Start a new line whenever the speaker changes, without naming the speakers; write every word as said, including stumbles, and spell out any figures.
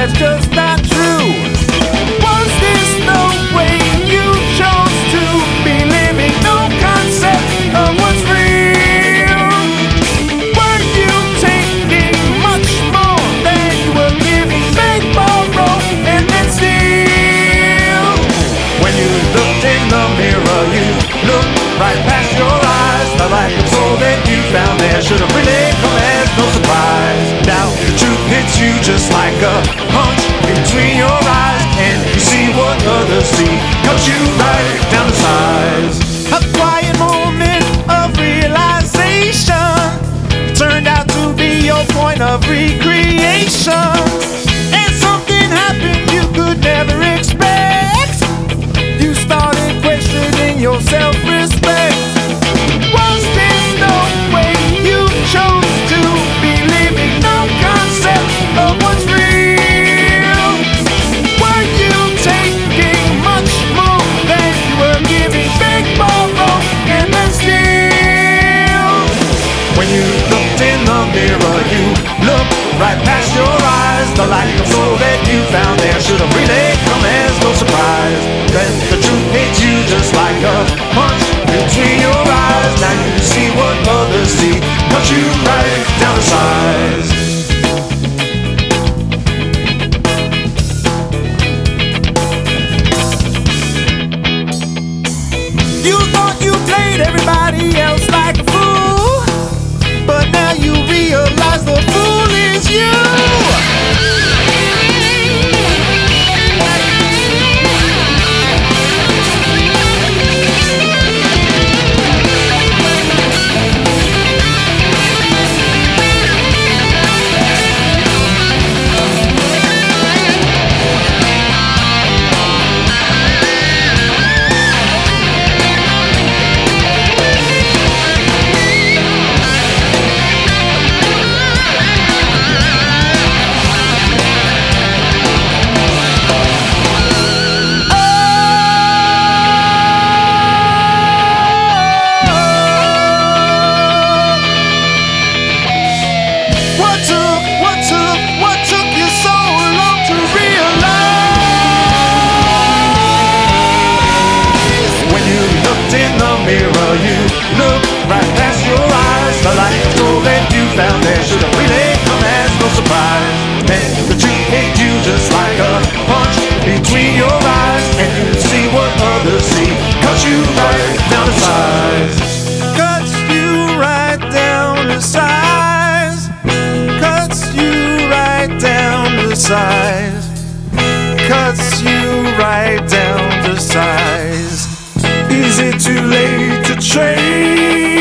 that's just not true. Was this the way you chose to be living? No concept of what's real. Were you taking much more than you were giving? Fake, borrow, and then steal. When you looked in the mirror, you looked right past your eyes. The lack of soul that you found there should have really come as no surprise. Now the truth hits you just like a punch between your eyes, and you see what others see, cut you right down to size. A quiet moment of realization turned out to be your point of recreation, and something happened you could never expect. You started questioning your self-respect. Was this the way you chose to be living? No concept of what's real. Were you taking much more than you were giving? Big, borrow, and then steal. When you looked in the mirror, you looked right past your eyes. The lack of soul that you found there should have really come as no surprise. Then the truth hits you just like a punch between your eyes. Now you see what others see, cut you right down to size. You thought you played everybody else like a fool, but now you realize the fool is you. Found there should have really come as no surprise. Then the truth hit you just like a punch between your eyes, and you see what others see, cuts you right down to size. Cuts you right down to size. Cuts you right down to size. Cuts you right down to size. Is it too late to trade?